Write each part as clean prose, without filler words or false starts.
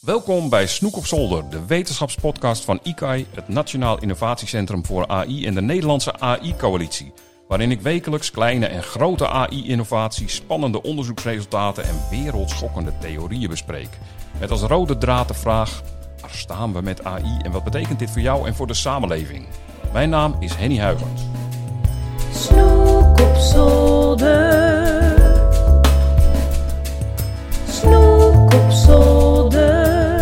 Welkom bij Snoek op Zolder, de wetenschapspodcast van ICAI, het Nationaal Innovatiecentrum voor AI en de Nederlandse AI-coalitie. Waarin ik wekelijks kleine en grote AI-innovaties, spannende onderzoeksresultaten en wereldschokkende theorieën bespreek. Met als rode draad de vraag, waar staan we met AI en wat betekent dit voor jou en voor de samenleving? Mijn naam is Henny Huygens. Snoek op zolder. Snoek op zolder.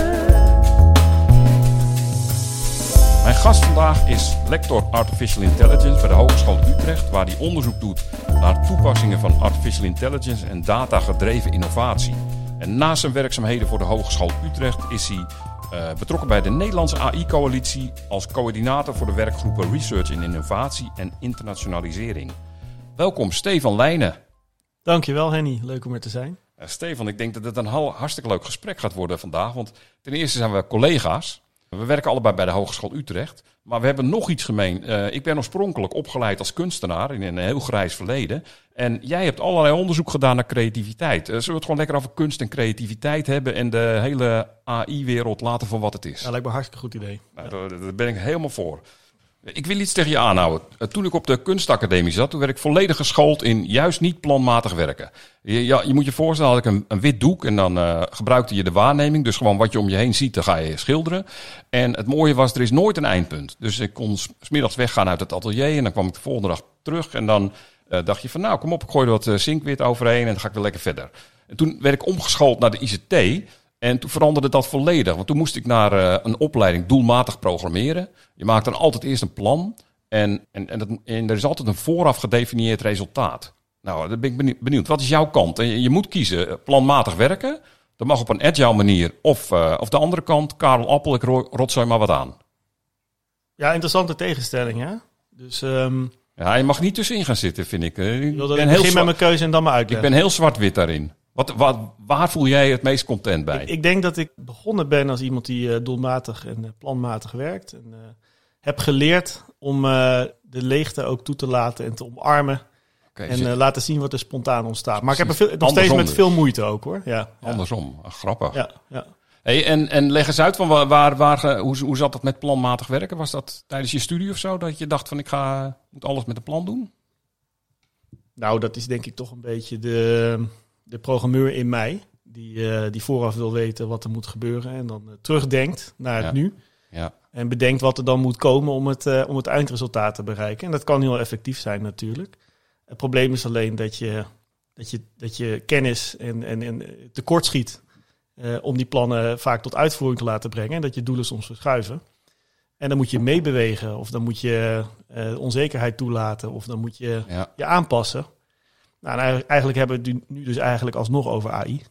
Mijn gast vandaag is lector Artificial Intelligence bij de Hogeschool Utrecht, waar hij onderzoek doet naar toepassingen van Artificial Intelligence en data-gedreven innovatie. En naast zijn werkzaamheden voor de Hogeschool Utrecht is hij betrokken bij de Nederlandse AI-coalitie als coördinator voor de werkgroepen Research in Innovatie en Internationalisering. Welkom Stefan Leijnen. Dankjewel Henny, leuk om er te zijn. Stefan, ik denk dat het een hartstikke leuk gesprek gaat worden vandaag, want ten eerste zijn we collega's. We werken allebei bij de Hogeschool Utrecht, maar we hebben nog iets gemeen. Ik ben oorspronkelijk opgeleid als kunstenaar in een heel grijs verleden. En jij hebt allerlei onderzoek gedaan naar creativiteit. Zullen we het gewoon lekker over kunst en creativiteit hebben en de hele AI-wereld laten voor wat het is? Ja, lijkt me een hartstikke goed idee. Nou, daar ben ik helemaal voor. Ik wil iets tegen je aanhouden. Toen ik op de kunstacademie zat, toen werd ik volledig geschoold in juist niet planmatig werken. Je moet je voorstellen, had ik een wit doek en dan gebruikte je de waarneming. Dus gewoon wat je om je heen ziet, dan ga je schilderen. En het mooie was, er is nooit een eindpunt. Dus ik kon 's middags weggaan uit het atelier en dan kwam ik de volgende dag terug. En dan dacht je van nou, kom op, ik gooi er wat zinkwit overheen en dan ga ik weer lekker verder. En toen werd ik omgeschoold naar de ICT. En toen veranderde dat volledig. Want toen moest ik naar een opleiding doelmatig programmeren. Je maakt dan altijd eerst een plan. En er is altijd een vooraf gedefinieerd resultaat. Nou, dan ben ik benieuwd. Wat is jouw kant? En je moet kiezen. Planmatig werken. Dat mag op een agile manier. Of de andere kant. Karel Appel, ik rotzooi maar wat aan. Ja, interessante tegenstelling hè. Dus Ja, je mag niet tussenin gaan zitten, vind ik. ik begin met mijn keuze en dan maar uitleggen. Ik ben heel zwart-wit daarin. Waar voel jij het meest content bij? Ik denk dat ik begonnen ben als iemand die doelmatig en planmatig werkt. En heb geleerd om de leegte ook toe te laten en te omarmen. En laten zien wat er spontaan ontstaat. Maar ik heb er nog steeds met veel moeite ook hoor. Ja, andersom, grappig. Ja. Hey, en leg eens uit, van hoe zat dat met planmatig werken? Was dat tijdens je studie of zo? Dat je dacht van moet alles met een plan doen? Nou, dat is denk ik toch een beetje de programmeur in mij. Die vooraf wil weten wat er moet gebeuren. En dan terugdenkt naar het nu. Ja. En bedenkt wat er dan moet komen om het eindresultaat te bereiken. En dat kan heel effectief zijn natuurlijk. Het probleem is alleen dat je kennis en tekort schiet. Om die plannen vaak tot uitvoering te laten brengen. En dat je doelen soms verschuiven. En dan moet je meebewegen. Of dan moet je onzekerheid toelaten. Of dan moet je je aanpassen. Nou, eigenlijk hebben we het nu dus eigenlijk alsnog over AI.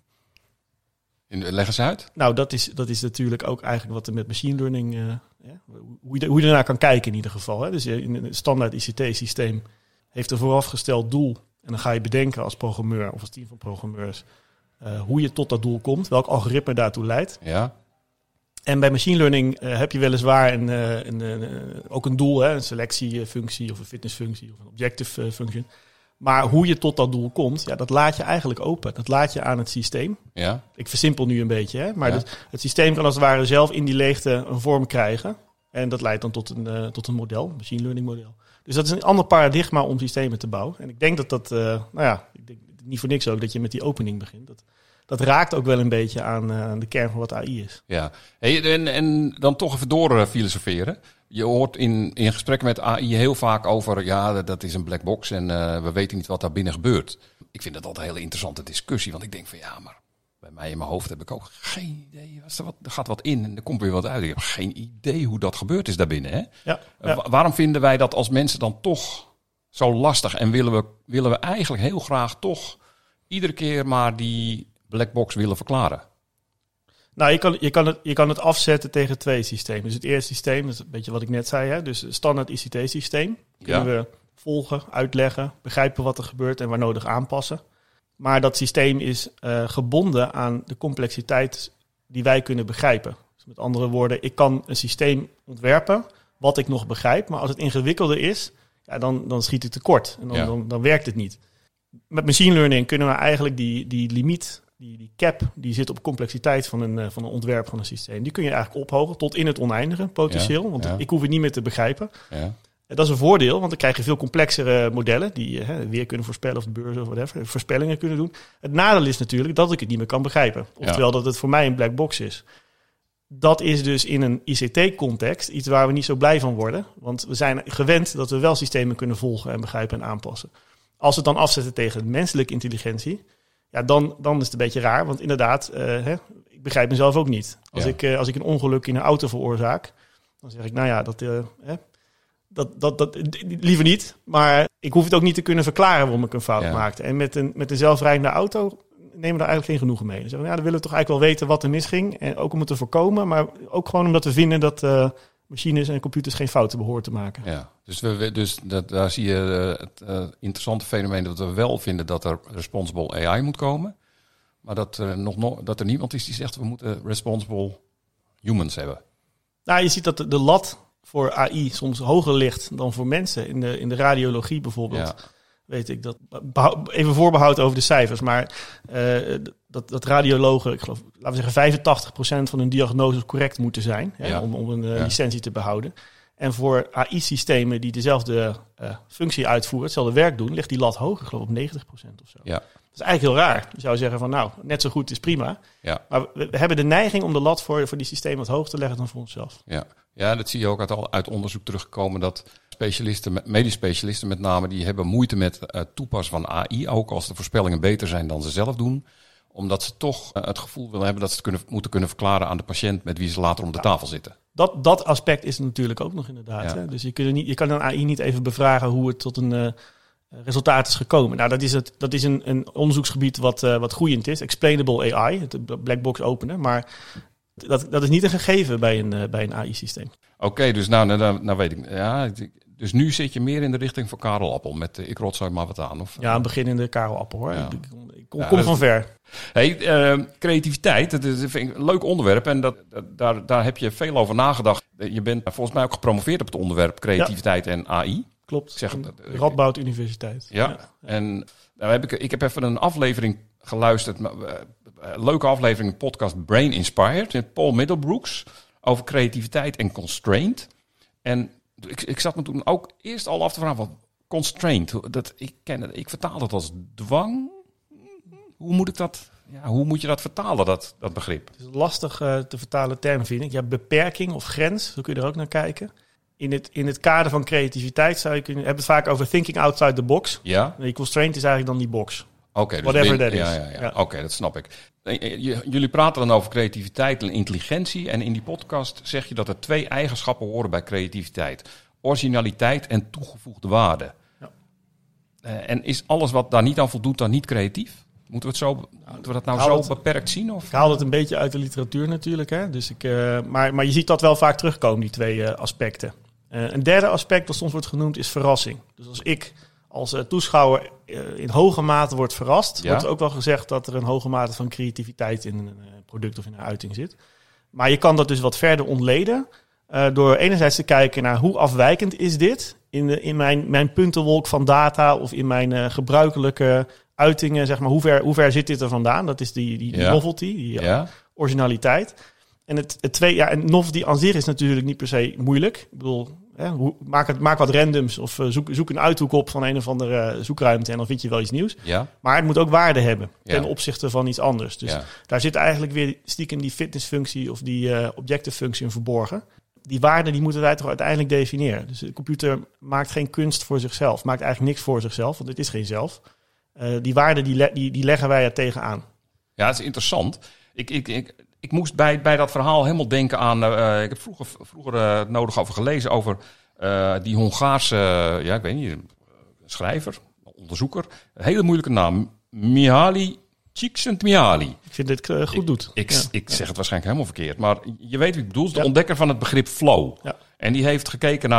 Leg eens uit. Nou, dat is natuurlijk ook eigenlijk wat er met machine learning... hoe je ernaar kan kijken in ieder geval. Hè. Dus in een standaard ICT-systeem heeft een voorafgesteld doel. En dan ga je bedenken als programmeur of als team van programmeurs... hoe je tot dat doel komt, welk algoritme daartoe leidt. Ja. En bij machine learning heb je weliswaar ook een doel, hè, een selectiefunctie of een fitnessfunctie of een objective function. Maar hoe je tot dat doel komt, dat laat je eigenlijk open. Dat laat je aan het systeem. Ja. Ik versimpel nu een beetje, hè, maar het systeem kan als het ware zelf in die leegte een vorm krijgen. En dat leidt dan tot een model, een machine learning model. Dus dat is een ander paradigma om systemen te bouwen. En ik denk dat ik denk niet voor niks ook dat je met die opening begint. Dat raakt ook wel een beetje aan de kern van wat AI is. Ja, en dan toch even door filosoferen. Je hoort in gesprekken met AI heel vaak over... dat is een black box en we weten niet wat daar binnen gebeurt. Ik vind dat altijd een hele interessante discussie. Want ik denk van maar bij mij in mijn hoofd heb ik ook geen idee. Er gaat wat in en er komt weer wat uit. Ik heb geen idee hoe dat gebeurd is daarbinnen. Hè? Ja. Waarom vinden wij dat als mensen dan toch zo lastig? En willen we eigenlijk heel graag toch iedere keer maar die black box willen verklaren? Nou, je kan het afzetten tegen twee systemen. Dus het eerste systeem, dat is een beetje wat ik net zei. Hè? Dus het standaard ICT-systeem. Kunnen we volgen, uitleggen, begrijpen wat er gebeurt en waar nodig aanpassen. Maar dat systeem is gebonden aan de complexiteit die wij kunnen begrijpen. Dus met andere woorden, ik kan een systeem ontwerpen wat ik nog begrijp. Maar als het ingewikkelder is, dan schiet het tekort. En dan werkt het niet. Met machine learning kunnen we eigenlijk die limiet die cap die zit op complexiteit van een ontwerp van een systeem. Die kun je eigenlijk ophogen tot in het oneindige potentieel. Want ik hoef het niet meer te begrijpen. Ja. Dat is een voordeel, want dan krijg je veel complexere modellen die weer kunnen voorspellen of de beurs of whatever, voorspellingen kunnen doen. Het nadeel is natuurlijk dat ik het niet meer kan begrijpen. Oftewel dat het voor mij een black box is. Dat is dus in een ICT-context iets waar we niet zo blij van worden. Want we zijn gewend dat we wel systemen kunnen volgen en begrijpen en aanpassen. Als we het dan afzetten tegen menselijke intelligentie, ja, dan is het een beetje raar. Want inderdaad, ik begrijp mezelf ook niet. Als ik een ongeluk in een auto veroorzaak, dan zeg ik, nou ja, dat liever niet. Maar ik hoef het ook niet te kunnen verklaren waarom ik een fout maakte. En met een zelfrijdende auto nemen we daar eigenlijk geen genoegen mee. Dan zeggen we, dan willen we toch eigenlijk wel weten wat er misging. En ook om het te voorkomen. Maar ook gewoon omdat we vinden dat machines en computers geen fouten behoren te maken. Ja, dus daar zie je het interessante fenomeen dat we wel vinden dat er responsible AI moet komen. Maar dat er niemand is die zegt we moeten responsible humans hebben. Nou, je ziet dat de lat voor AI soms hoger ligt dan voor mensen. In de radiologie bijvoorbeeld. Ja. Weet ik dat. Even voorbehoud over de cijfers. Maar dat radiologen, ik geloof, laten we zeggen 85% van hun diagnoses correct moeten zijn. Om een licentie te behouden. En voor AI-systemen die dezelfde functie uitvoeren, hetzelfde werk doen, ligt die lat hoger, ik geloof op 90% of zo. Ja. Dat is eigenlijk heel raar. Je zou zeggen van nou, net zo goed is prima. Ja. Maar we hebben de neiging om de lat voor die systemen wat hoger te leggen dan voor onszelf. Ja, dat zie je ook uit onderzoek teruggekomen dat medisch specialisten met name, die hebben moeite met het toepassen van AI, ook als de voorspellingen beter zijn dan ze zelf doen. Omdat ze toch het gevoel willen hebben dat ze het moeten kunnen verklaren aan de patiënt met wie ze later om de tafel zitten. Dat aspect is natuurlijk ook nog inderdaad. Ja. Hè? Dus je kan een AI niet even bevragen hoe het tot een resultaat is gekomen. Nou, dat is een onderzoeksgebied wat groeiend is. Explainable AI, het black box openen. Maar dat is niet een gegeven bij een AI-systeem. Oké, dus nou weet ik. Ja, dus nu zit je meer in de richting van Karel Appel met ik rotzooi maar wat aan. Of, ja, een beginnende Karel Appel hoor. Ja. Ik kom van ver. Hey, creativiteit, dat vind ik een leuk onderwerp en daar heb je veel over nagedacht. Je bent volgens mij ook gepromoveerd op het onderwerp creativiteit en AI. Klopt, Radboud Universiteit. Ja. En ik heb even een aflevering geluisterd, leuke aflevering, podcast Brain Inspired met Paul Middlebrooks over creativiteit en constraint. En ik zat me toen ook eerst al af te vragen van constraint. Ik vertaal dat als dwang. Hoe moet je dat vertalen, dat begrip? Het is een lastig te vertalen term, vind ik. Ja, beperking of grens, zo kun je er ook naar kijken. In het kader van creativiteit hebben het vaak over thinking outside the box. Ja. Die constraint is eigenlijk dan die box. Okay, dus whatever that is. Ja. Oké, dat snap ik. Jullie praten dan over creativiteit en intelligentie. En in die podcast zeg je dat er 2 eigenschappen horen bij creativiteit. Originaliteit en toegevoegde waarde. Ja. En is alles wat daar niet aan voldoet dan niet creatief? Moeten we dat nou zo beperkt zien? Of? Ik haal het een beetje uit de literatuur natuurlijk. Hè? Dus maar je ziet dat wel vaak terugkomen, die 2 aspecten. Een derde aspect dat soms wordt genoemd is verrassing. Dus als ik als toeschouwer in hoge mate wordt verrast, wordt ook wel gezegd dat er een hoge mate van creativiteit in een product of in een uiting zit. Maar je kan dat dus wat verder ontleden door enerzijds te kijken naar hoe afwijkend is dit in mijn puntenwolk van data of in mijn gebruikelijke uitingen, zeg maar, hoe ver zit dit er vandaan? Dat is die novelty, die originaliteit. En het tweede, en novelty aan zich is natuurlijk niet per se moeilijk. Ik bedoel, maak wat randoms of zoek een uithoek op van een of andere zoekruimte en dan vind je wel iets nieuws. Ja. Maar het moet ook waarde hebben ten opzichte van iets anders. Dus daar zit eigenlijk weer stiekem die fitnessfunctie of die objective functie in verborgen. Die waarden die moeten wij toch uiteindelijk definiëren. Dus de computer maakt geen kunst voor zichzelf, maakt eigenlijk niks voor zichzelf, want het is geen zelf. Die waarden die leggen wij er tegenaan. Ja, dat is interessant. Ik moest bij dat verhaal helemaal denken aan. Ik heb vroeger nodig over gelezen over die Hongaarse, ik weet niet, schrijver, onderzoeker. Een hele moeilijke naam. Mihaly Csikszentmihalyi. Ik vind dit goed doet. Ik zeg het waarschijnlijk helemaal verkeerd. Maar je weet wie ik bedoel. De ontdekker van het begrip flow. Ja. En die heeft gekeken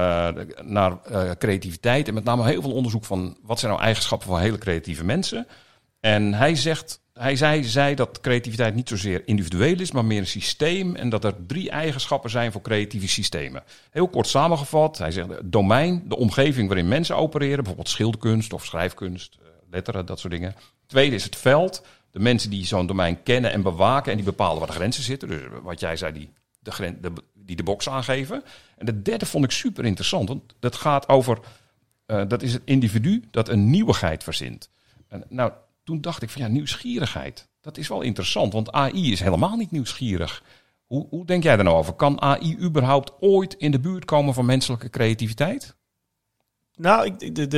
naar creativiteit. En met name heel veel onderzoek van wat zijn nou eigenschappen van hele creatieve mensen. En hij zei dat creativiteit niet zozeer individueel is, maar meer een systeem. En dat er 3 eigenschappen zijn voor creatieve systemen. Heel kort samengevat. Hij zegt domein, de omgeving waarin mensen opereren. Bijvoorbeeld schilderkunst of schrijfkunst, letteren, dat soort dingen. Tweede is het veld. de mensen die zo'n domein kennen en bewaken en die bepalen waar de grenzen zitten. Dus wat jij zei, die de box aangeven. En de derde vond ik super interessant, want dat gaat over, dat is het individu dat een nieuwigheid verzint. En nou, toen dacht ik van ja, nieuwsgierigheid, dat is wel interessant, want AI is helemaal niet nieuwsgierig. Hoe denk jij daar nou over? Kan AI überhaupt ooit in de buurt komen van menselijke creativiteit? Nou,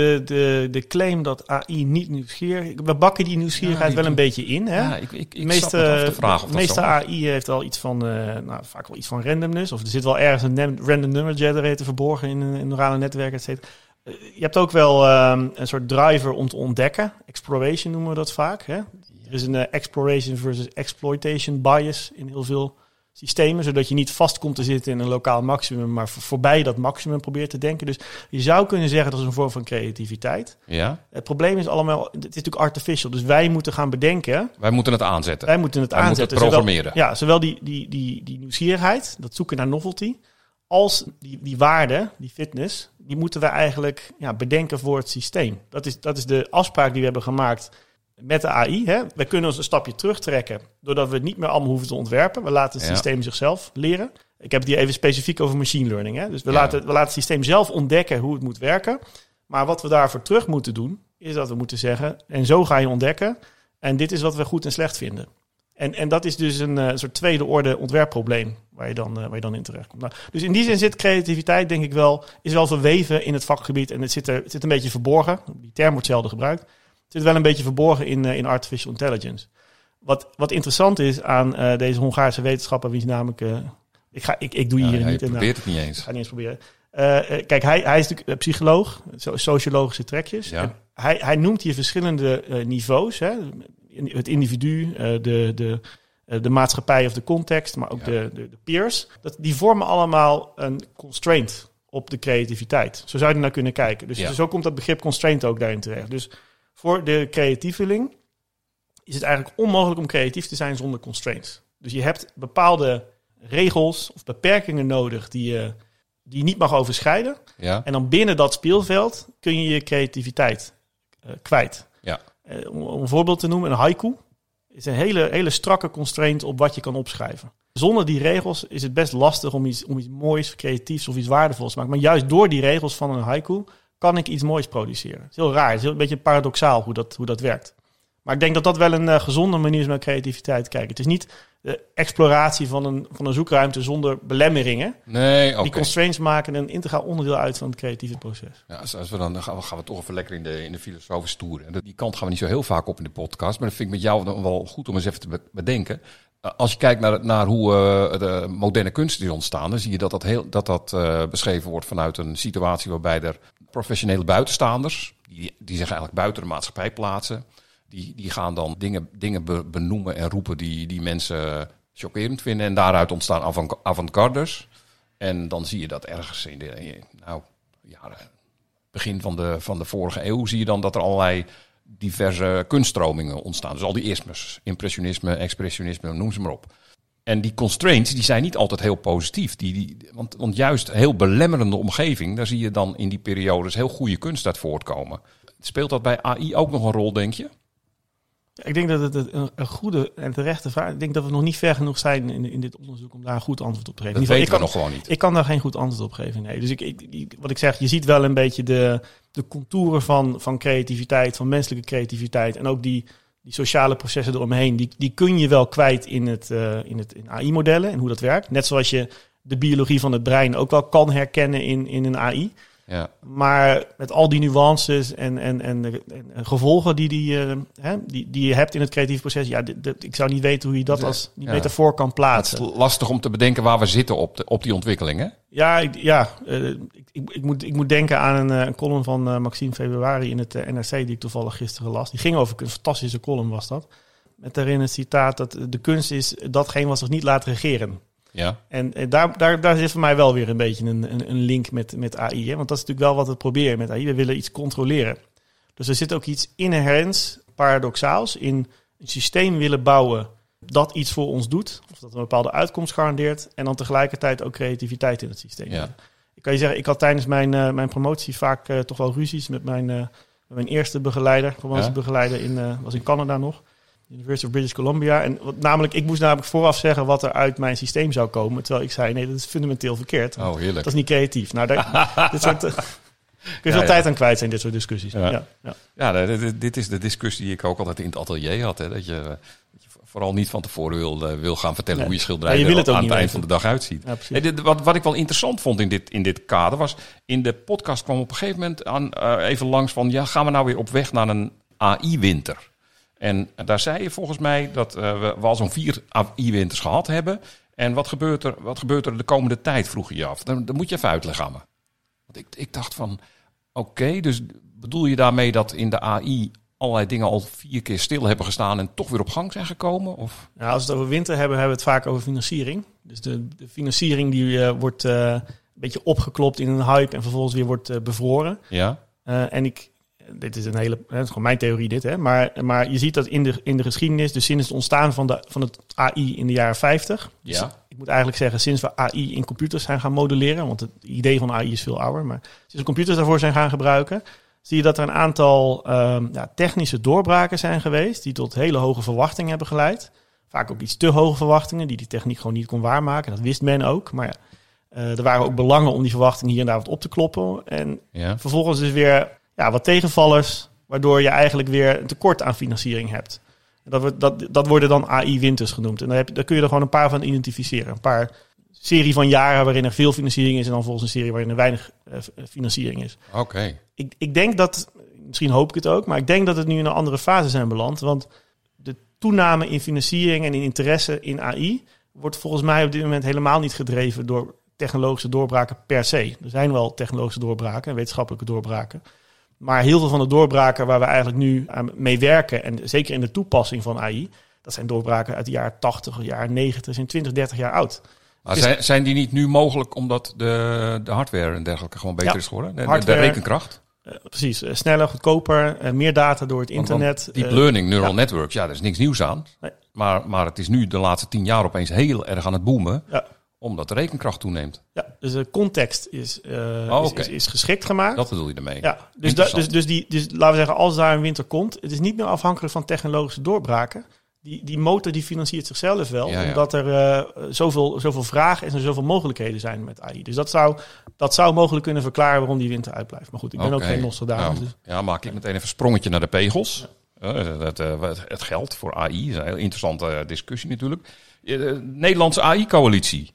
de claim dat AI niet nieuwsgierig... We bakken die nieuwsgierigheid wel een beetje in. Hè? Ja, ik zat me af te vragen of de meeste AI heeft al iets van... vaak wel iets van randomness. Of er zit wel ergens een random number generator verborgen in een neurale netwerk, et cetera. Je hebt ook wel een soort driver om te ontdekken. Exploration noemen we dat vaak. Hè? Er is een exploration versus exploitation bias in heel veel systemen, zodat je niet vast komt te zitten in een lokaal maximum, maar voorbij dat maximum probeert te denken. Dus je zou kunnen zeggen dat is een vorm van creativiteit. Ja. Het probleem is allemaal, het is natuurlijk artificial, dus wij moeten gaan bedenken. Wij moeten het aanzetten. Wij moeten het aanzetten. Moeten het programmeren. Zowel die nieuwsgierigheid, dat zoeken naar novelty, als die waarde, die fitness, die moeten we eigenlijk bedenken voor het systeem. Dat is de afspraak die we hebben gemaakt met de AI. Hè? We kunnen ons een stapje terugtrekken doordat we het niet meer allemaal hoeven te ontwerpen. We laten het systeem zichzelf leren. Ik heb het hier even specifiek over machine learning. Hè? Dus we laten het systeem zelf ontdekken hoe het moet werken. Maar wat we daarvoor terug moeten doen, is dat we moeten zeggen, en zo ga je ontdekken. En dit is wat we goed en slecht vinden. En dat is dus een soort tweede orde ontwerpprobleem waar je dan in terecht komt. Nou, dus in die zin zit creativiteit, denk ik wel, is wel verweven in het vakgebied. En het zit een beetje verborgen. Die term wordt zelden gebruikt. Het zit wel een beetje verborgen in artificial intelligence. Wat interessant is aan deze Hongaarse wetenschapper, wiens naam ik doe hier niet. Je probeert het niet eens. Ik ga niet eens proberen. Kijk, hij is natuurlijk psycholoog, sociologische trekjes. Ja. En hij noemt hier verschillende niveaus. Hè? Het individu, de maatschappij of de context, maar ook de peers. Die vormen allemaal een constraint op de creativiteit. Zo zou je er naar kunnen kijken. Dus zo komt dat begrip constraint ook daarin terecht. Dus voor de creatieveling is het eigenlijk onmogelijk om creatief te zijn zonder constraints. Dus je hebt bepaalde regels of beperkingen nodig die je niet mag overschrijden. Ja. En dan binnen dat speelveld kun je je creativiteit kwijt. Ja. Om een voorbeeld te noemen, een haiku is een hele strakke constraint op wat je kan opschrijven. Zonder die regels is het best lastig om iets moois, creatiefs of iets waardevols te maken. Maar juist door die regels van een haiku kan ik iets moois produceren. Het is heel raar, het is een beetje paradoxaal hoe dat werkt. Maar ik denk dat dat wel een gezonde manier is naar creativiteit kijken. Het is niet de exploratie van een zoekruimte zonder belemmeringen. Nee, oké. Die constraints maken een integraal onderdeel uit van het creatieve proces. Ja, als we dan gaan we toch even lekker in de filosofische toer. Die kant gaan we niet zo heel vaak op in de podcast. Maar dat vind ik met jou dan wel goed om eens even te bedenken. Als je kijkt naar hoe de moderne kunst is ontstaan, dan zie je dat beschreven wordt vanuit een situatie waarbij er professionele buitenstaanders, die zich eigenlijk buiten de maatschappij plaatsen, die gaan dan dingen benoemen en roepen die mensen chockerend vinden. En daaruit ontstaan avant-garders. En dan zie je dat ergens in begin van de vorige eeuw zie je dan dat er allerlei diverse kunststromingen ontstaan. Dus al die ismes, impressionisme, expressionisme, noem ze maar op. En die constraints die zijn niet altijd heel positief. Want juist heel belemmerende omgeving, daar zie je dan in die periodes heel goede kunst uit voortkomen. Speelt dat bij AI ook nog een rol, denk je? Ik denk dat het een goede en terechte vraag is. Ik denk dat we nog niet ver genoeg zijn in dit onderzoek om daar een goed antwoord op te geven. Dat weten we nog gewoon niet. Ik kan daar geen goed antwoord op geven, nee. Dus wat ik zeg, je ziet wel een beetje de contouren van creativiteit, van menselijke creativiteit en ook die sociale processen eromheen, die kun je wel kwijt in AI-modellen en hoe dat werkt. Net zoals je de biologie van het brein ook wel kan herkennen in een AI. Ja. Maar met al die nuances en gevolgen die je hebt in het creatieve proces, ik zou niet weten hoe je dat als die metafoor kan plaatsen. Het is lastig om te bedenken waar we zitten op die ontwikkeling, hè? Ik moet denken aan een column van Maxime Februari in het NRC die ik toevallig gisteren las. Die ging over een fantastische column was dat. Met daarin het citaat dat de kunst is datgene wat zich niet laat regeren. Ja. En daar zit voor mij wel weer een beetje een link met AI. Hè? Want dat is natuurlijk wel wat we proberen met AI. We willen iets controleren. Dus er zit ook iets inherents, paradoxaals, in een systeem willen bouwen dat iets voor ons doet. Of dat een bepaalde uitkomst garandeert. En dan tegelijkertijd ook creativiteit in het systeem. Ja. Ik kan je zeggen, ik had tijdens mijn promotie vaak toch wel ruzies met mijn eerste begeleider. Promotiebegeleider was in Canada nog. University of British Columbia. En ik moest namelijk vooraf zeggen wat er uit mijn systeem zou komen. Terwijl ik zei, nee, dat is fundamenteel verkeerd. Oh, heerlijk. Dat is niet creatief. Nou, dit soort... kun je veel tijd aan kwijt zijn, dit soort discussies. Dit is de discussie die ik ook altijd in het atelier had. Hè, dat je vooral niet van tevoren wil gaan vertellen hoe je schilderij er aan het eind van de dag uitziet. Ja, wat ik wel interessant vond in dit kader was... in de podcast kwam op een gegeven moment even langs van... gaan we nou weer op weg naar een AI-winter? En daar zei je volgens mij dat we al zo'n 4 AI-winters gehad hebben. En wat gebeurt er de komende tijd, vroeg je je af. Dan moet je even uitleggen aan me. Want ik dacht van, oké, dus bedoel je daarmee dat in de AI... allerlei dingen al 4 keer stil hebben gestaan en toch weer op gang zijn gekomen? Of? Ja, als we het over winter hebben we het vaak over financiering. Dus de financiering die wordt een beetje opgeklopt in een hype en vervolgens weer wordt bevroren. Ja. Dit is het is gewoon mijn theorie dit, hè. Maar je ziet dat in de geschiedenis, dus sinds het ontstaan van het AI in de jaren 50. Dus ik moet eigenlijk zeggen, sinds we AI in computers zijn gaan modelleren, want het idee van AI is veel ouder, maar sinds we computers daarvoor zijn gaan gebruiken, zie je dat er een aantal technische doorbraken zijn geweest die tot hele hoge verwachtingen hebben geleid. Vaak ook iets te hoge verwachtingen die techniek gewoon niet kon waarmaken. Dat wist men ook. Maar er waren ook belangen om die verwachtingen hier en daar wat op te kloppen. En vervolgens dus weer wat tegenvallers, waardoor je eigenlijk weer een tekort aan financiering hebt. Dat worden dan AI-winters genoemd. En daar kun je er gewoon een paar van identificeren. Een paar serie van jaren waarin er veel financiering is en dan volgens een serie waarin er weinig financiering is. Oké. Ik denk dat, misschien hoop ik het ook, maar ik denk dat het nu in een andere fase zijn beland. Want de toename in financiering en in interesse in AI wordt volgens mij op dit moment helemaal niet gedreven door technologische doorbraken per se. Er zijn wel technologische doorbraken en wetenschappelijke doorbraken. Maar heel veel van de doorbraken waar we eigenlijk nu mee werken, en zeker in de toepassing van AI, dat zijn doorbraken uit de jaren 80, jaren 90, zijn 20, 30 jaar oud. Maar zijn die niet nu mogelijk omdat de hardware en dergelijke gewoon beter is geworden? De rekenkracht? Precies, sneller, goedkoper, meer data door het internet. Deep learning, neural networks, daar is niks nieuws aan. Nee. Maar het is nu de laatste 10 jaar opeens heel erg aan het boomen. Ja. Omdat de rekenkracht toeneemt. Ja, dus de context is geschikt gemaakt. Dat bedoel je ermee. Ja, dus laten we zeggen, als daar een winter komt, het is niet meer afhankelijk van technologische doorbraken. Die motor die financiert zichzelf wel, omdat er zoveel vraag en zoveel mogelijkheden zijn met AI. Dus dat zou mogelijk kunnen verklaren waarom die winter uitblijft. Maar goed, ik ben ook geen Nostradamus. Dus. Ja, maak ik meteen even een sprongetje naar de pegels. Het geld voor AI is een heel interessante discussie natuurlijk. De Nederlandse AI-coalitie.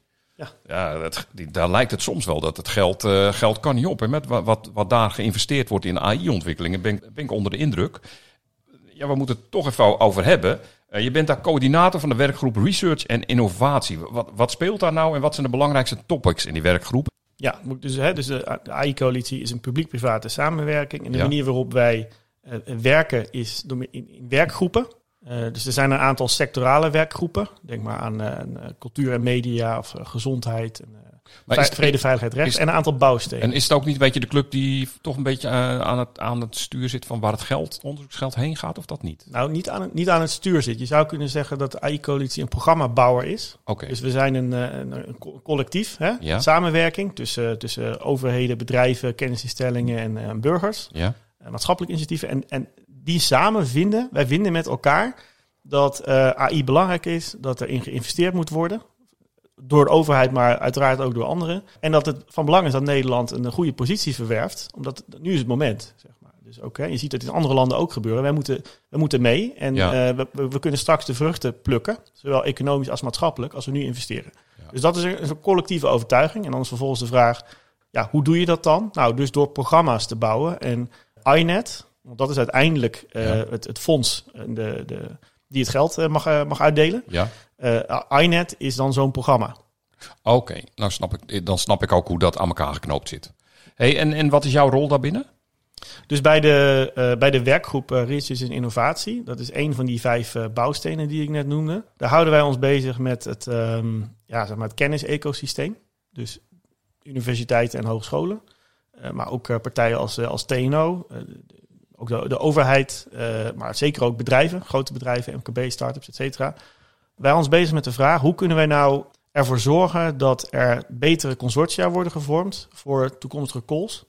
Daar lijkt het soms wel dat het geld kan niet op. En met wat daar geïnvesteerd wordt in AI-ontwikkelingen ben ik onder de indruk. Ja, we moeten het toch even over hebben. Je bent daar coördinator van de werkgroep Research en Innovatie. Wat speelt daar nou en wat zijn de belangrijkste topics in die werkgroep? Ja, dus de AI-coalitie is een publiek-private samenwerking. En de manier waarop wij werken is in werkgroepen. Dus er zijn een aantal sectorale werkgroepen. Denk maar aan cultuur en media of gezondheid en vrede, veiligheid, recht en een aantal bouwstenen. En is het ook niet een beetje de club die toch een beetje aan het stuur zit van waar het onderzoeksgeld heen gaat of dat niet? Nou, niet aan het stuur zit. Je zou kunnen zeggen dat de AI-coalitie een programmabouwer is. Okay. Dus we zijn een collectief, samenwerking tussen overheden, bedrijven, kennisinstellingen en burgers. Ja. Maatschappelijke initiatieven. En die wij vinden met elkaar dat AI belangrijk is, dat er in geïnvesteerd moet worden. Door de overheid, maar uiteraard ook door anderen. En dat het van belang is dat Nederland een goede positie verwerft. Omdat nu is het moment, zeg maar. Dus je ziet het in andere landen ook gebeuren. Wij moeten mee. En we kunnen straks de vruchten plukken. Zowel economisch als maatschappelijk, als we nu investeren. Ja. Dus dat is een collectieve overtuiging. En dan is vervolgens de vraag, hoe doe je dat dan? Nou, dus door programma's te bouwen. En INET, want dat is uiteindelijk het fonds die het geld mag uitdelen. Ja. INET is dan zo'n programma. Oké, dan snap ik ook hoe dat aan elkaar geknoopt zit. Hey, en wat is jouw rol daarbinnen? Dus bij de werkgroep Research en Innovatie, dat is een van die 5 bouwstenen die ik net noemde. Daar houden wij ons bezig met het kennisecosysteem. Dus universiteiten en hogescholen. Maar ook partijen als TNO, ook de overheid, maar zeker ook bedrijven, grote bedrijven, MKB, start-ups, et cetera. Wij ons bezig met de vraag, hoe kunnen wij nou ervoor zorgen dat er betere consortia worden gevormd voor toekomstige calls?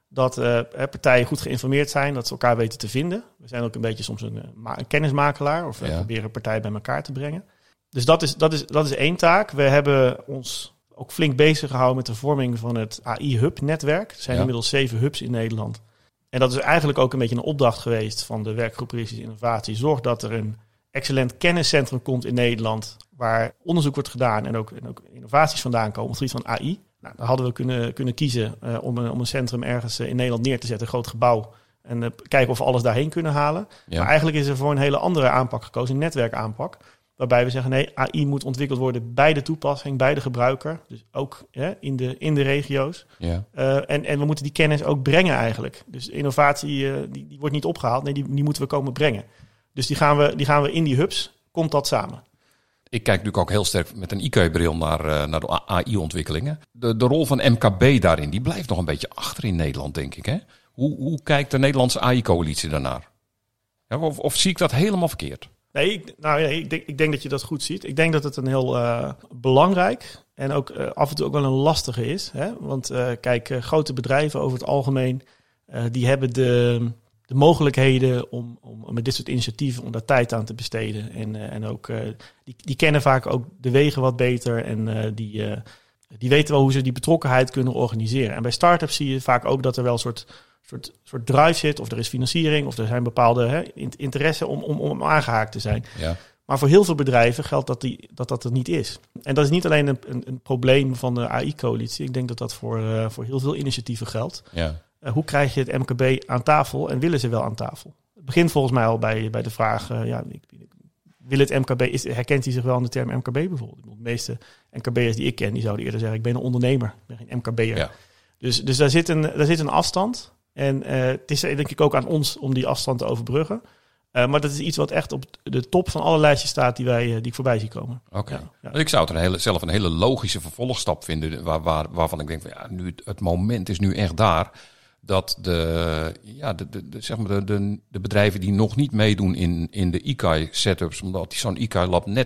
dat partijen goed geïnformeerd zijn, dat ze elkaar weten te vinden. We zijn ook een beetje soms een kennismakelaar of we proberen partijen bij elkaar te brengen. Dus dat is één taak. We hebben ons ook flink bezig gehouden met de vorming van het AI-hub-netwerk. Er zijn inmiddels 7 hubs in Nederland. En dat is eigenlijk ook een beetje een opdracht geweest van de werkgroep Ristische Innovatie. Zorg dat er een excellent kenniscentrum komt in Nederland, waar onderzoek wordt gedaan en ook innovaties vandaan komen op het gebied van AI. Nou, daar hadden we kunnen kiezen om een centrum ergens in Nederland neer te zetten, een groot gebouw. En kijken of we alles daarheen kunnen halen. Ja. Maar eigenlijk is er voor een hele andere aanpak gekozen, een netwerkaanpak. Waarbij we zeggen, nee, AI moet ontwikkeld worden bij de toepassing, bij de gebruiker. Dus ook in de regio's. Ja. En we moeten die kennis ook brengen eigenlijk. Dus innovatie die wordt niet opgehaald, nee, die moeten we komen brengen. Dus die gaan we in die hubs, komt dat samen. Ik kijk natuurlijk ook heel sterk met een IQ-bril naar de AI-ontwikkelingen. De rol van MKB daarin, die blijft nog een beetje achter in Nederland, denk ik. Hè? Hoe kijkt de Nederlandse AI-coalitie daarnaar? Ja, of zie ik dat helemaal verkeerd? Nee, ik denk dat je dat goed ziet. Ik denk dat het een heel belangrijk en ook af en toe ook wel een lastige is. Hè? Want kijk, grote bedrijven over het algemeen, die hebben de mogelijkheden om met dit soort initiatieven om daar tijd aan te besteden. En ook die kennen vaak ook de wegen wat beter en die weten wel hoe ze die betrokkenheid kunnen organiseren. En bij start-ups zie je vaak ook dat er wel een soort drive zit, of er is financiering, of er zijn bepaalde interesse om aangehaakt te zijn. Ja. Maar voor heel veel bedrijven geldt dat er niet is. En dat is niet alleen een probleem van de AI-coalitie. Ik denk dat dat voor heel veel initiatieven geldt. Ja. Hoe krijg je het MKB aan tafel en willen ze wel aan tafel? Het begint volgens mij al bij de vraag, wil het MKB, herkent hij zich wel aan de term MKB bijvoorbeeld? De meeste MKB'ers die ik ken, die zouden eerder zeggen, ik ben een ondernemer, ik ben geen MKB'er. Ja. Dus daar zit een afstand. En het is denk ik ook aan ons om die afstand te overbruggen. Maar dat is iets wat echt op de top van alle lijstjes staat die ik voorbij zie komen. Oké. Ja. Ik zou het zelf een hele logische vervolgstap vinden, waarvan ik denk van nu het moment is nu echt daar. Dat de bedrijven die nog niet meedoen in de ICAI-setups, omdat zo'n ICAI-lab net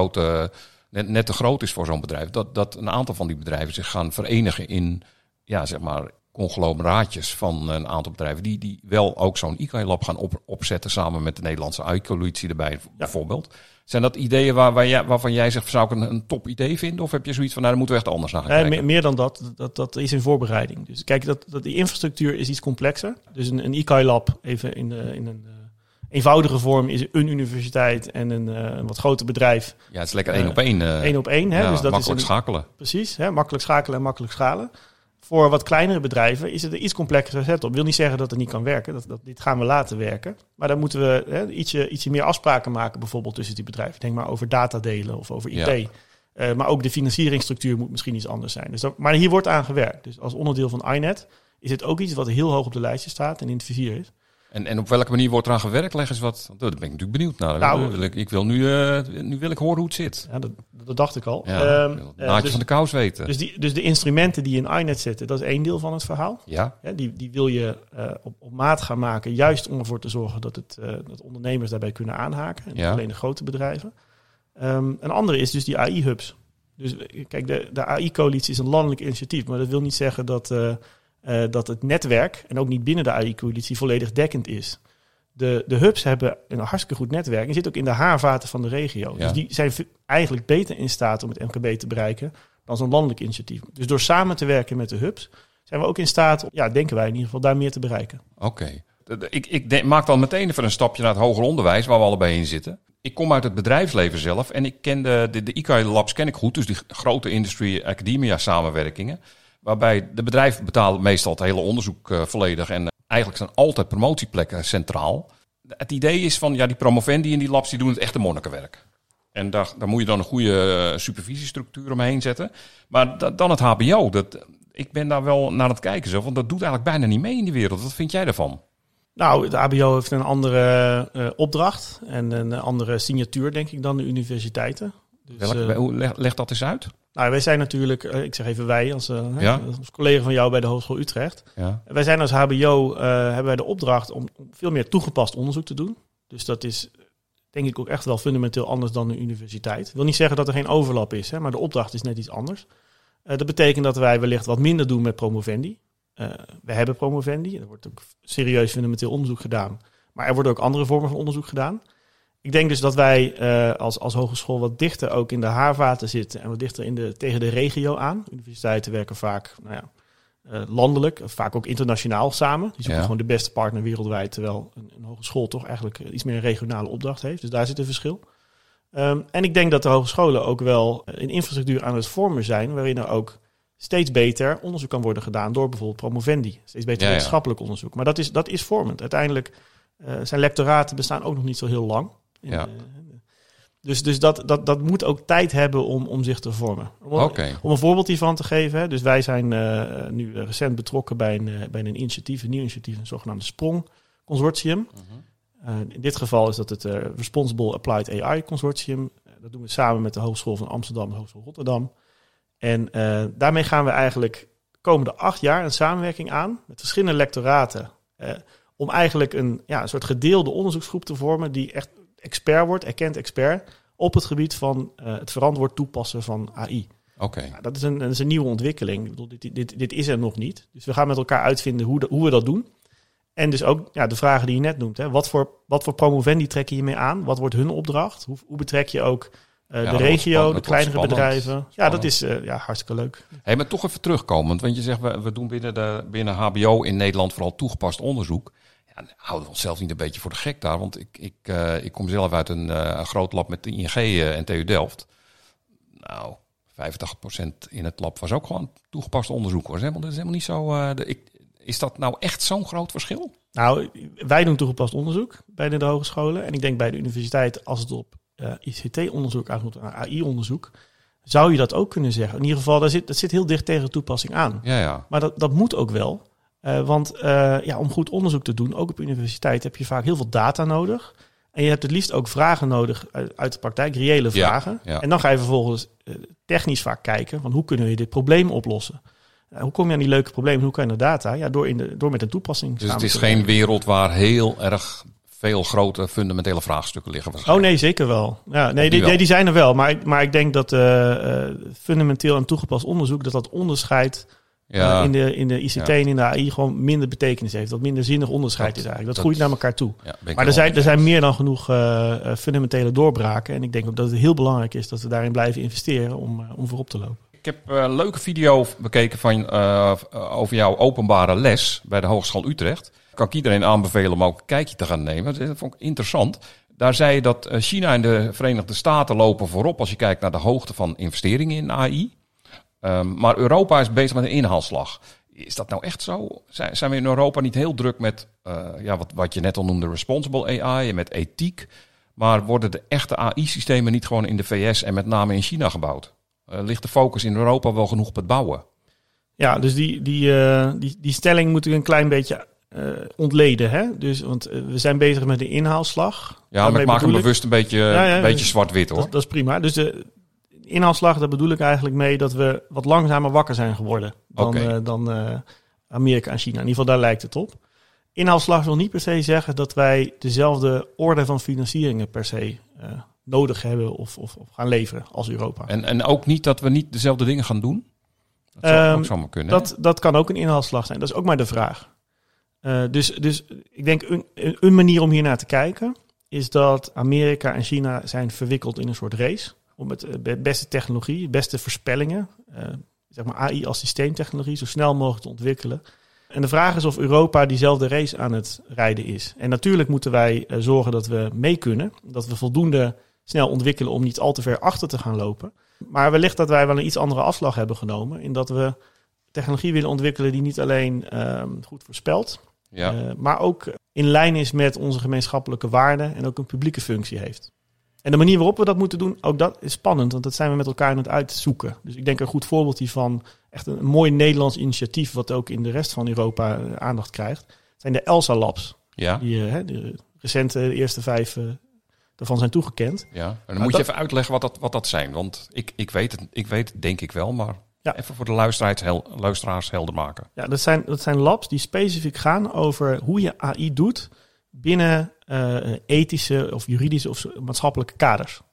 te groot is voor zo'n bedrijf, dat een aantal van die bedrijven zich gaan verenigen in, conglomeraatjes van een aantal bedrijven die wel ook zo'n ICAI-lab gaan opzetten samen met de Nederlandse AI-coalitie erbij, bijvoorbeeld. Zijn dat ideeën waarvan jij zegt, zou ik een top idee vinden? Of heb je zoiets van, daar moeten we echt anders naar gaan kijken? Meer dan dat is in voorbereiding. Dus kijk, die infrastructuur is iets complexer. Dus een ICAI-lab, even in een eenvoudige vorm, is een universiteit en een wat groter bedrijf. Ja, het is lekker 1 op 1. 1 op 1. Ja, dus dat makkelijk is schakelen. Precies, makkelijk schakelen en makkelijk schalen. Voor wat kleinere bedrijven is het een iets complexer setup. Ik wil niet zeggen dat het niet kan werken. Dit gaan we laten werken. Maar dan moeten we ietsje meer afspraken maken, bijvoorbeeld tussen die bedrijven. Denk maar over datadelen of over IT. Ja. Maar ook de financieringsstructuur moet misschien iets anders zijn. Maar hier wordt aan gewerkt. Dus als onderdeel van iNet is het ook iets wat heel hoog op de lijstje staat en in het vizier is. En op welke manier wordt eraan gewerkt? Leg eens wat. Daar ben ik natuurlijk benieuwd naar. Nu wil ik horen hoe het zit. Ja, dat dacht ik al. Ja, naadje van de kous weten. Dus de instrumenten die in iNet zitten, dat is één deel van het verhaal. Ja. Die wil je op maat gaan maken, juist om ervoor te zorgen dat ondernemers daarbij kunnen aanhaken. En niet alleen de grote bedrijven. Een andere is dus die AI-hubs. Dus kijk, de AI-coalitie is een landelijk initiatief, maar dat wil niet zeggen dat het netwerk, en ook niet binnen de AI-coalitie, volledig dekkend is. De hubs hebben een hartstikke goed netwerk en zitten ook in de haarvaten van de regio. Ja. Dus die zijn eigenlijk beter in staat om het MKB te bereiken dan zo'n landelijk initiatief. Dus door samen te werken met de hubs zijn we ook in staat, denken wij in ieder geval, daar meer te bereiken. Oké. Ik maak dan meteen even een stapje naar het hoger onderwijs, waar we allebei in zitten. Ik kom uit het bedrijfsleven zelf en ik ken de ICAI-labs ken ik goed, dus die grote industrie-academia samenwerkingen. Waarbij de bedrijven betalen meestal het hele onderzoek volledig. En eigenlijk zijn altijd promotieplekken centraal. Het idee is van, die promovendi in die labs die doen het echte monnikenwerk. En daar moet je dan een goede supervisiestructuur omheen zetten. Maar dan het HBO. Ik ben daar wel naar het kijken zo. Want dat doet eigenlijk bijna niet mee in die wereld. Wat vind jij daarvan? Nou, de HBO heeft een andere opdracht. En een andere signatuur, denk ik, dan de universiteiten. Dus, leg dat eens uit. Nou, wij zijn natuurlijk, ik zeg even wij, als collega van jou bij de Hogeschool Utrecht. Ja. Wij zijn als HBO, hebben wij de opdracht om veel meer toegepast onderzoek te doen. Dus dat is denk ik ook echt wel fundamenteel anders dan een universiteit. Ik wil niet zeggen dat er geen overlap is, maar de opdracht is net iets anders. Dat betekent dat wij wellicht wat minder doen met promovendi. we hebben promovendi. Er wordt ook serieus fundamenteel onderzoek gedaan. Maar er worden ook andere vormen van onderzoek gedaan. Ik denk dus dat wij als hogeschool wat dichter ook in de haarvaten zitten. En wat dichter tegen de regio aan. Universiteiten werken vaak landelijk, vaak ook internationaal samen. Die zoeken gewoon de beste partner wereldwijd. Terwijl een hogeschool toch eigenlijk iets meer een regionale opdracht heeft. Dus daar zit een verschil. En ik denk dat de hogescholen ook wel een infrastructuur aan het vormen zijn. Waarin er ook steeds beter onderzoek kan worden gedaan door bijvoorbeeld promovendi. Steeds beter wetenschappelijk onderzoek. Maar dat is vormend. Uiteindelijk zijn lectoraten bestaan ook nog niet zo heel lang. Dus dat moet ook tijd hebben om zich te vormen. Om een voorbeeld hiervan te geven. Hè, dus wij zijn nu recent betrokken bij een nieuw initiatief, een zogenaamde Sprong Consortium. In dit geval is dat het Responsible Applied AI Consortium. Dat doen we samen met de Hogeschool van Amsterdam en de Hogeschool Rotterdam. En daarmee gaan we eigenlijk de komende 8 jaar een samenwerking aan met verschillende lectoraten. Om eigenlijk een soort gedeelde onderzoeksgroep te vormen die echt expert wordt, erkend expert, op het gebied van het verantwoord toepassen van AI. Dat is een nieuwe ontwikkeling. Ik bedoel, dit is er nog niet. Dus we gaan met elkaar uitvinden hoe we dat doen. En dus ook de vragen die je net noemt. Hè. Wat voor promovendi trek je mee aan? Wat wordt hun opdracht? Hoe betrek je ook de regio, de kleinere bedrijven? Ja, dat is hartstikke leuk. Hey, maar toch even terugkomend. Want je zegt, we doen binnen HBO in Nederland vooral toegepast onderzoek. Ja, houden we onszelf niet een beetje voor de gek daar? Want ik kom zelf uit een groot lab met de ING en TU Delft. Nou, 85% in het lab was ook gewoon toegepast onderzoek. Hoor. Dat is helemaal niet zo... Is dat nou echt zo'n groot verschil? Nou, wij doen toegepast onderzoek bij de hogescholen. En ik denk bij de universiteit, als het op ICT-onderzoek aankomt, AI-onderzoek, zou je dat ook kunnen zeggen. In ieder geval, dat zit heel dicht tegen de toepassing aan. Ja. Maar dat moet ook wel. Want om goed onderzoek te doen, ook op universiteit, heb je vaak heel veel data nodig. En je hebt het liefst ook vragen nodig uit de praktijk, reële vragen. Ja. En dan ga je vervolgens technisch vaak kijken, van hoe kunnen we dit probleem oplossen? Hoe kom je aan die leuke problemen? Hoe kan je naar data? Ja, door met een toepassing. Dus het is geen wereld waar heel erg veel grote fundamentele vraagstukken liggen. Oh nee, zeker wel. Ja, die zijn er wel. Maar ik denk dat fundamenteel en toegepast onderzoek, dat onderscheid in de ICT en in de AI gewoon minder betekenis heeft. Dat minder zinnig onderscheid is eigenlijk. Dat groeit naar elkaar toe. Ja, maar er zijn meer dan genoeg fundamentele doorbraken. En ik denk ook dat het heel belangrijk is dat we daarin blijven investeren om voorop te lopen. Ik heb een leuke video bekeken over jouw openbare les bij de Hogeschool Utrecht. Kan ik iedereen aanbevelen om ook een kijkje te gaan nemen. Dat vond ik interessant. Daar zei je dat China en de Verenigde Staten lopen voorop als je kijkt naar de hoogte van investeringen in AI. Maar Europa is bezig met een inhaalslag. Is dat nou echt zo? Zijn we in Europa niet heel druk met wat je net al noemde, responsible AI en met ethiek? Maar worden de echte AI-systemen niet gewoon in de VS en met name in China gebouwd? Ligt de focus in Europa wel genoeg op het bouwen? Ja, dus die stelling moet ik een klein beetje ontleden. Hè? Dus, want we zijn bezig met de inhaalslag. Ja, maar ik maak hem bewust een beetje zwart-wit hoor. Dat is prima. Dus de inhaalslag, daar bedoel ik eigenlijk mee dat we wat langzamer wakker zijn geworden dan Amerika en China. In ieder geval, daar lijkt het op. Inhaalslag wil niet per se zeggen dat wij dezelfde orde van financieringen per se nodig hebben of gaan leveren als Europa. En ook niet dat we niet dezelfde dingen gaan doen? Dat zou ook zomaar kunnen. Dat kan ook een inhaalslag zijn. Dat is ook maar de vraag. Dus ik denk een manier om hier naar te kijken is dat Amerika en China zijn verwikkeld in een soort race om met de beste technologie, beste voorspellingen, zeg maar AI als systeemtechnologie, zo snel mogelijk te ontwikkelen. En de vraag is of Europa diezelfde race aan het rijden is. En natuurlijk moeten wij zorgen dat we mee kunnen, dat we voldoende snel ontwikkelen om niet al te ver achter te gaan lopen. Maar wellicht dat wij wel een iets andere afslag hebben genomen in dat we technologie willen ontwikkelen die niet alleen goed voorspelt, maar ook in lijn is met onze gemeenschappelijke waarden en ook een publieke functie heeft. En de manier waarop we dat moeten doen, ook dat is spannend, want dat zijn we met elkaar aan het uitzoeken. Dus ik denk een goed voorbeeld hiervan, echt een mooi Nederlands initiatief, wat ook in de rest van Europa aandacht krijgt, zijn de ELSA Labs. Ja. Die recente de eerste 5 daarvan zijn toegekend. Ja, en dan moet je even uitleggen wat dat zijn, want ik weet het denk ik wel, maar even voor de luisteraars helder maken. Ja, dat zijn labs die specifiek gaan over hoe je AI doet binnen ethische of juridische of maatschappelijke kaders.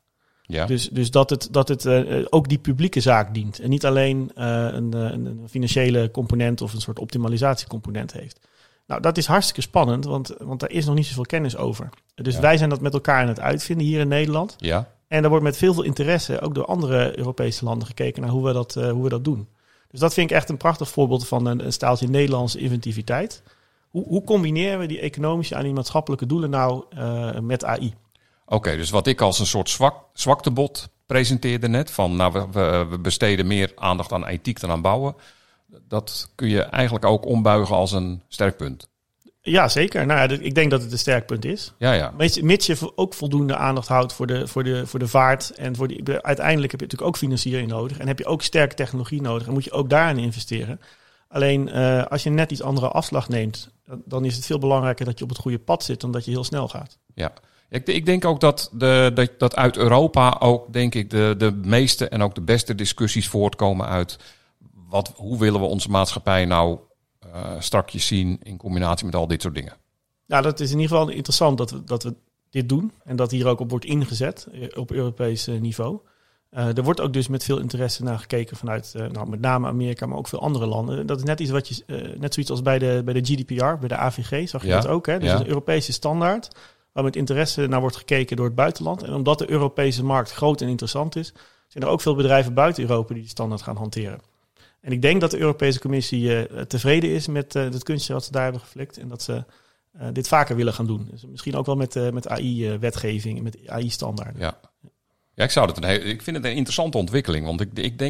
Ja. Dus dat het ook die publieke zaak dient. En niet alleen een financiële component of een soort optimalisatiecomponent heeft. Nou, dat is hartstikke spannend, want daar is nog niet zoveel kennis over. Dus wij zijn dat met elkaar aan het uitvinden hier in Nederland. Ja. En er wordt met veel interesse, ook door andere Europese landen, gekeken naar hoe we dat doen. Dus dat vind ik echt een prachtig voorbeeld van een staaltje Nederlandse inventiviteit. Hoe combineren we die economische en die maatschappelijke doelen nou met AI? Oké, dus wat ik als een soort zwaktebod presenteerde net, van nou, we besteden meer aandacht aan ethiek dan aan bouwen. Dat kun je eigenlijk ook ombuigen als een sterk punt. Ja, zeker. Nou ja, ik denk dat het een sterk punt is. Ja. Mits je ook voldoende aandacht houdt voor de vaart. En uiteindelijk heb je natuurlijk ook financiering nodig. En heb je ook sterke technologie nodig. En moet je ook daarin investeren. Alleen als je net iets andere afslag neemt, dan is het veel belangrijker dat je op het goede pad zit dan dat je heel snel gaat. Ja. Ik denk ook dat uit Europa ook, denk ik, de meeste en ook de beste discussies voortkomen uit hoe willen we onze maatschappij nou strakjes zien in combinatie met al dit soort dingen. Nou, dat is in ieder geval interessant dat we dit doen en dat hier ook op wordt ingezet op Europees niveau. Er wordt ook dus met veel interesse naar gekeken vanuit met name Amerika, maar ook veel andere landen. Dat is net iets wat net zoiets als bij de GDPR, bij de AVG, zag je dat ook. Hè? Dus een Europese standaard waar met interesse naar wordt gekeken door het buitenland. En omdat de Europese markt groot en interessant is, zijn er ook veel bedrijven buiten Europa die standaard gaan hanteren. En ik denk dat de Europese Commissie tevreden is met het kunstje wat ze daar hebben geflikt. En dat ze dit vaker willen gaan doen. Dus misschien ook wel met AI-wetgeving en met AI-standaarden. Ja, ik vind het een interessante ontwikkeling. Want